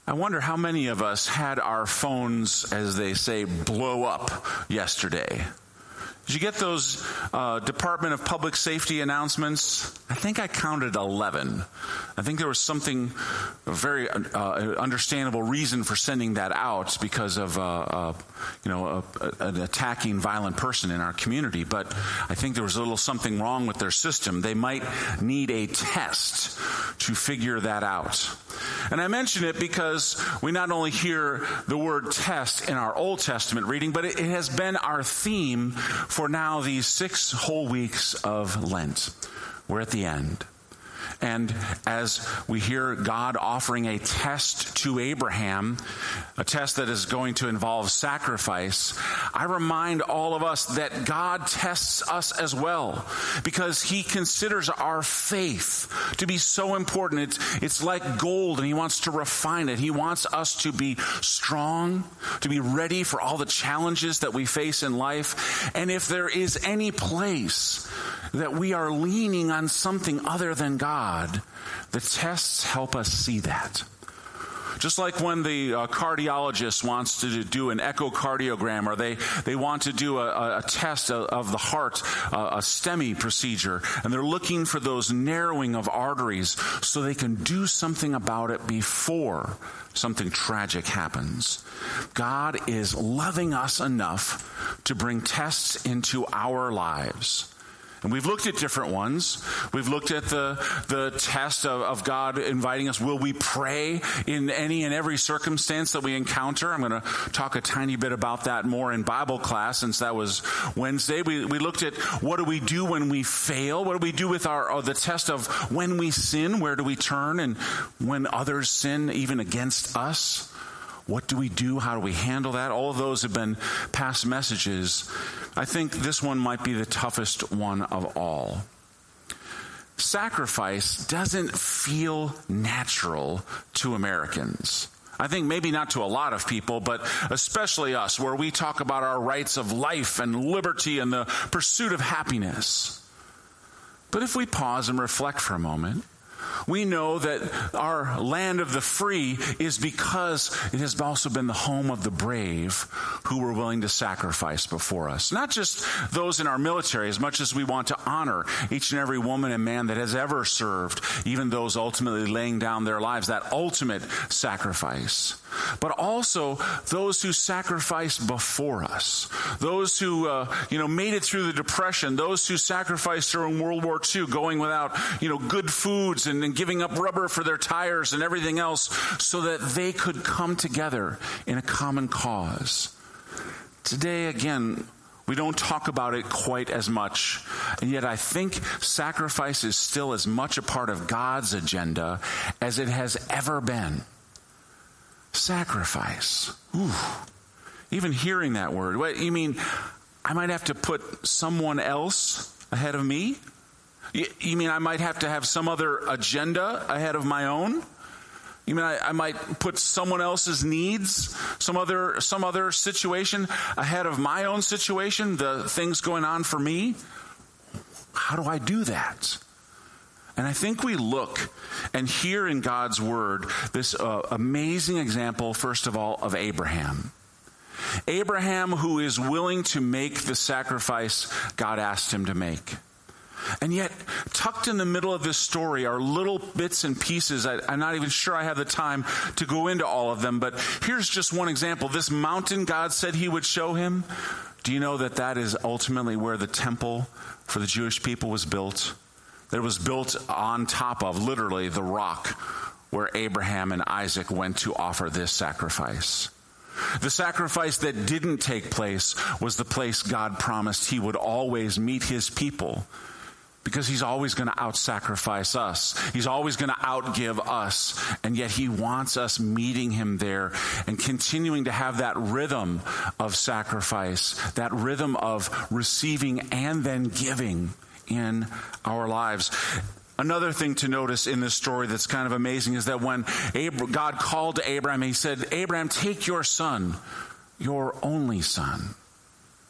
I wonder how many of us had our phones, as they say, blow up yesterday. Did you get those Department of Public Safety announcements? I think I counted 11. I think there was something, a very understandable reason for sending that out because of an attacking violent person in our community. But I think there was a little something wrong with their system. They might need a test to figure that out. And I mention it because we not only hear the word test in our Old Testament reading, but it has been our theme for now these 6 whole weeks of Lent. We're at the end. And as we hear God offering a test to Abraham, a test that is going to involve sacrifice, I remind all of us that God tests us as well because he considers our faith to be so important. It's like gold, and he wants to refine it. He wants us to be strong, to be ready for all the challenges that we face in life. And if there is any place that we are leaning on something other than God, the tests help us see that. Just like when the cardiologist wants to do an echocardiogram, or they want to do a test of the heart, a STEMI procedure, and they're looking for those narrowing of arteries so they can do something about it before something tragic happens. God is loving us enough to bring tests into our lives. And we've looked at different ones. We've looked at the test of God inviting us. Will we pray in any and every circumstance that we encounter? I'm going to talk a tiny bit about that more in Bible class, since that was Wednesday. We looked at what do we do when we fail? What do we do with the test of when we sin? Where do we turn? And when others sin even against us? What do we do? How do we handle that? All of those have been past messages. I think this one might be the toughest one of all. Sacrifice doesn't feel natural to Americans. I think maybe not to a lot of people, but especially us, where we talk about our rights of life and liberty and the pursuit of happiness. But if we pause and reflect for a moment, we know that our land of the free is because it has also been the home of the brave who were willing to sacrifice before us. Not just those in our military, as much as we want to honor each and every woman and man that has ever served, even those ultimately laying down their lives, that ultimate sacrifice. But also those who sacrificed before us, those who made it through the Depression, those who sacrificed during World War II, going without good foods and giving up rubber for their tires and everything else, so that they could come together in a common cause. Today, again, we don't talk about it quite as much, and yet I think sacrifice is still as much a part of God's agenda as it has ever been. Sacrifice. Ooh. Even hearing that word. What, you mean I might have to put someone else ahead of me? You mean I might have to have some other agenda ahead of my own? You mean I might put someone else's needs, some other situation ahead of my own situation, the things going on for me? How do I do that? And I think we look and hear in God's word this amazing example, first of all, of Abraham. Abraham, who is willing to make the sacrifice God asked him to make. And yet, tucked in the middle of this story are little bits and pieces. I'm not even sure I have the time to go into all of them, but here's just one example. This mountain God said he would show him. Do you know that is ultimately where the temple for the Jewish people was built? That it was built on top of, literally, the rock where Abraham and Isaac went to offer this sacrifice. The sacrifice that didn't take place was the place God promised he would always meet his people, because he's always going to out-sacrifice us. He's always going to outgive us. And yet he wants us meeting him there and continuing to have that rhythm of sacrifice, that rhythm of receiving and then giving in our lives. Another thing to notice in this story that's kind of amazing is that when God called to Abraham, he said, Abraham, take your son, your only son.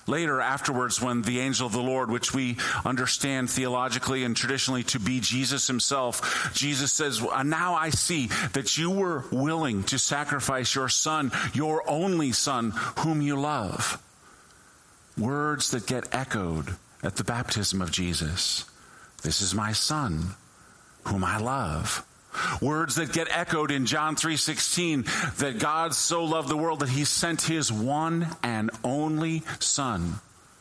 Later, afterwards, when the angel of the Lord, which we understand theologically and traditionally to be Jesus himself, Jesus says, now I see that you were willing to sacrifice your son, your only son, whom you love. Words that get echoed at the baptism of Jesus. This is my son, whom I love. Words that get echoed in John 3:16, that God so loved the world that he sent his one and only son.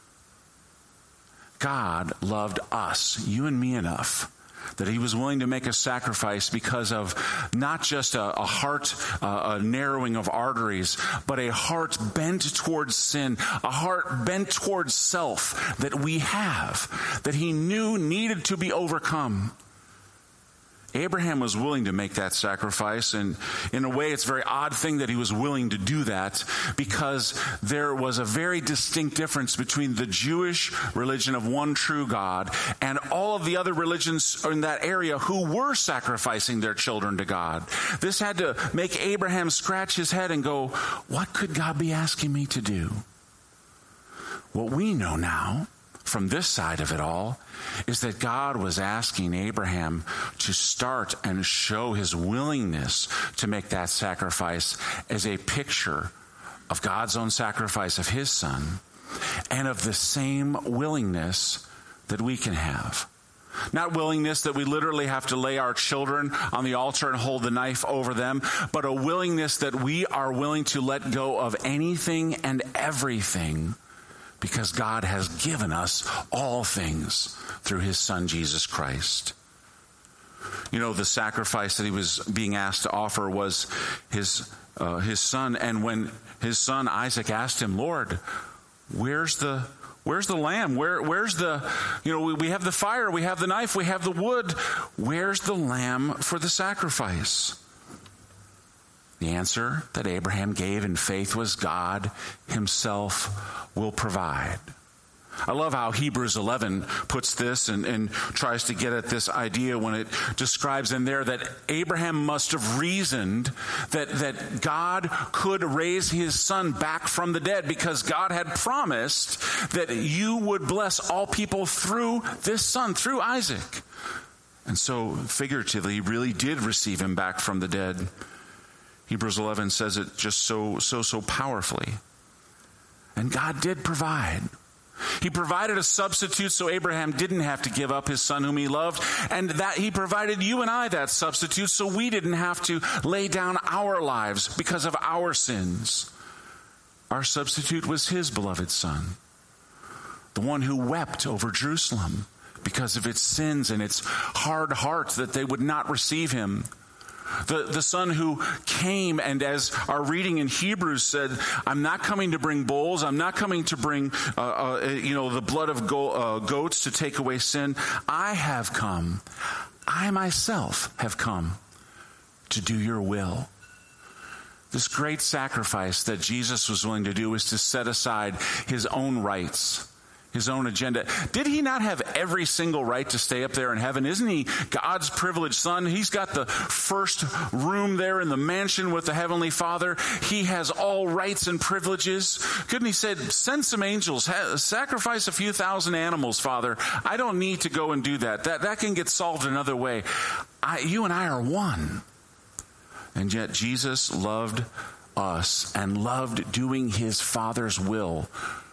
God loved us, you and me, enough that he was willing to make a sacrifice because of not just a heart, a narrowing of arteries, but a heart bent towards sin, a heart bent towards self that we have, that he knew needed to be overcome. Abraham was willing to make that sacrifice, and in a way it's a very odd thing that he was willing to do that, because there was a very distinct difference between the Jewish religion of one true God and all of the other religions in that area who were sacrificing their children to God. This had to make Abraham scratch his head and go, what could God be asking me to do? What we know now from this side of it all is that God was asking Abraham to start and show his willingness to make that sacrifice as a picture of God's own sacrifice of his son, and of the same willingness that we can have. Not willingness that we literally have to lay our children on the altar and hold the knife over them, but a willingness that we are willing to let go of anything and everything, because God has given us all things through his son, Jesus Christ. You know, the sacrifice that he was being asked to offer was his son. And when his son Isaac asked him, Lord, where's the lamb? Where's the, we have the fire, we have the knife, we have the wood. Where's the lamb for the sacrifice? The answer that Abraham gave in faith was God himself will provide. I love how Hebrews 11 puts this and tries to get at this idea when it describes in there that Abraham must have reasoned that God could raise his son back from the dead, because God had promised that you would bless all people through this son, through Isaac. And so figuratively, he really did receive him back from the dead. Hebrews 11 says it just so powerfully. And God did provide. He provided a substitute so Abraham didn't have to give up his son whom he loved, and that he provided you and I that substitute so we didn't have to lay down our lives because of our sins. Our substitute was his beloved son, the one who wept over Jerusalem because of its sins and its hard heart that they would not receive him. The son who came, and as our reading in Hebrews said, I'm not coming to bring bulls, I'm not coming to bring the blood of goats to take away sin. I have come, I myself have come to do your will. This great sacrifice that Jesus was willing to do was to set aside his own rights, his own agenda. Did he not have every single right to stay up there in heaven? Isn't he God's privileged son? He's got the first room there in the mansion with the Heavenly Father. He has all rights and privileges. Couldn't he said, send some angels, sacrifice a few thousand animals, Father. I don't need to go and do that. That can get solved another way. You and I are one. And yet Jesus loved us and loved doing his Father's will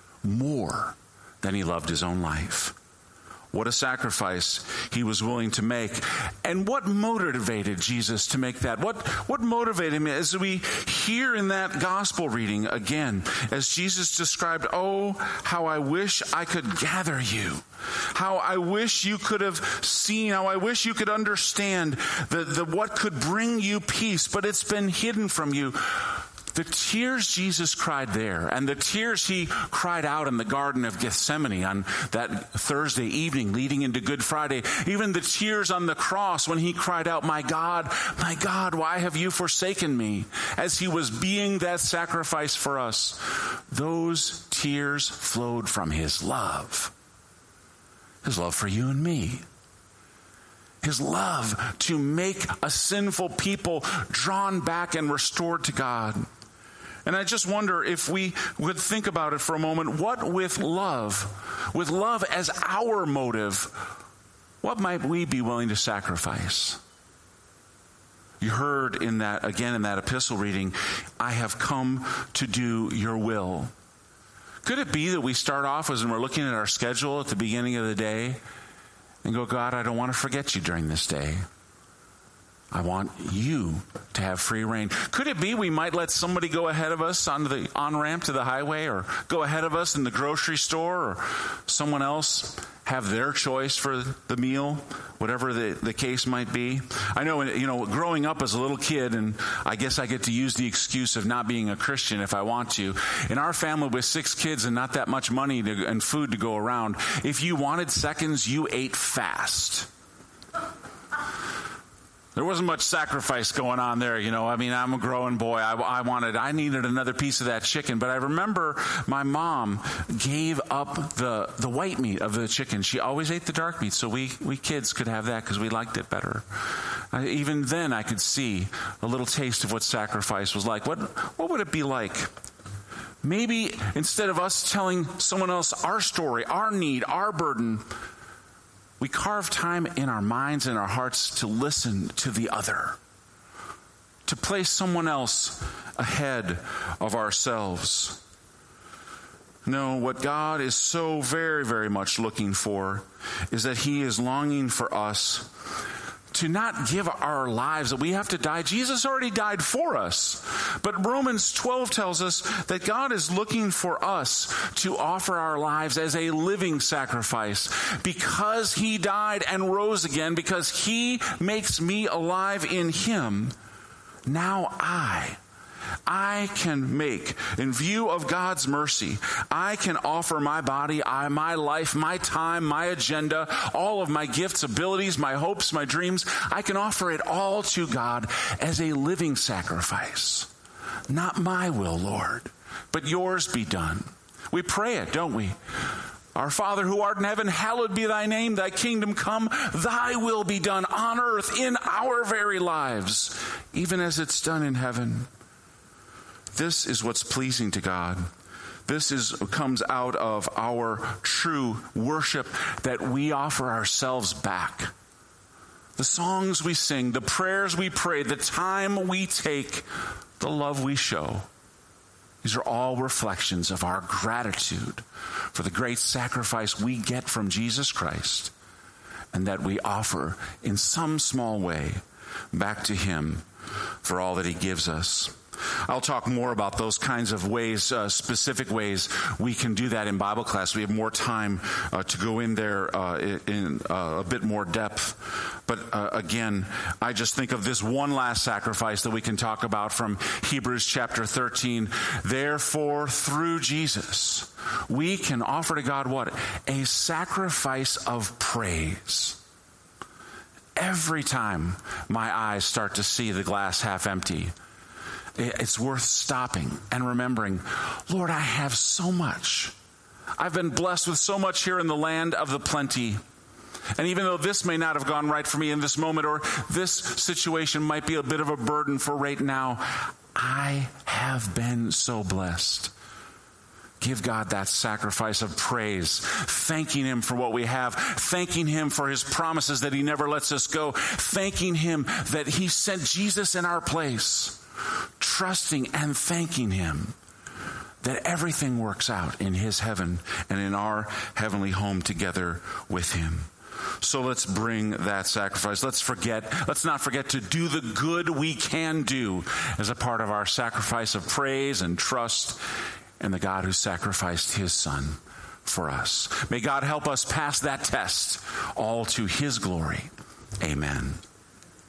more than he loved his own life. What a sacrifice he was willing to make. And what motivated Jesus to make that? What motivated him as we hear in that gospel reading again, as Jesus described, oh, how I wish I could gather you. How I wish you could have seen, how I wish you could understand the what could bring you peace, but it's been hidden from you. The tears Jesus cried there, and the tears he cried out in the Garden of Gethsemane on that Thursday evening leading into Good Friday, even the tears on the cross when he cried out, my God, why have you forsaken me? As he was being that sacrifice for us, those tears flowed from his love for you and me. His love to make a sinful people drawn back and restored to God. And I just wonder if we would think about it for a moment. What with love as our motive, what might we be willing to sacrifice? You heard in that epistle reading, I have come to do your will. Could it be that we start off as when we're looking at our schedule at the beginning of the day and go, God, I don't want to forget you during this day. I want you to have free reign. Could it be we might let somebody go ahead of us on the on-ramp to the highway, or go ahead of us in the grocery store, or someone else have their choice for the meal, whatever the case might be? I know, growing up as a little kid, and I guess I get to use the excuse of not being a Christian if I want to. In our family with 6 kids and not that much money and food to go around, if you wanted seconds, you ate fast. There wasn't much sacrifice going on there, I'm a growing boy. I needed another piece of that chicken. But I remember my mom gave up the white meat of the chicken. She always ate the dark meat, so we kids could have that because we liked it better. Even then, I could see a little taste of what sacrifice was like. What would it be like? Maybe instead of us telling someone else our story, our need, our burden, we carve time in our minds and our hearts to listen to the other, to place someone else ahead of ourselves. No, what God is so very, very much looking for is that He is longing for us to not give our lives, that we have to die. Jesus already died for us. But Romans 12 tells us that God is looking for us to offer our lives as a living sacrifice, because He died and rose again, because He makes me alive in Him. Now I can make, in view of God's mercy, I can offer my body, my life, my time, my agenda, all of my gifts, abilities, my hopes, my dreams. I can offer it all to God as a living sacrifice. Not my will, Lord, but yours be done. We pray it, don't we? Our Father who art in heaven, hallowed be thy name, thy kingdom come, thy will be done on earth in our very lives, even as it's done in heaven. This is what's pleasing to God. This comes out of our true worship, that we offer ourselves back. The songs we sing, the prayers we pray, the time we take, the love we show. These are all reflections of our gratitude for the great sacrifice we get from Jesus Christ, and that we offer in some small way back to Him for all that He gives us. I'll talk more about those kinds of ways, specific ways we can do that in Bible class. We have more time to go in there in a bit more depth. But again, I just think of this one last sacrifice that we can talk about from Hebrews chapter 13. Therefore, through Jesus, we can offer to God what? A sacrifice of praise. Every time my eyes start to see the glass half empty, it's worth stopping and remembering, Lord, I have so much. I've been blessed with so much here in the land of the plenty. And even though this may not have gone right for me in this moment, or this situation might be a bit of a burden for right now, I have been so blessed. Give God that sacrifice of praise, thanking Him for what we have, thanking Him for His promises that He never lets us go, thanking Him that He sent Jesus in our place, trusting and thanking Him that everything works out in His heaven and in our heavenly home together with Him. So let's bring that sacrifice. Let's not forget to do the good we can do as a part of our sacrifice of praise and trust in the God who sacrificed His Son for us. May God help us pass that test, all to His glory. Amen.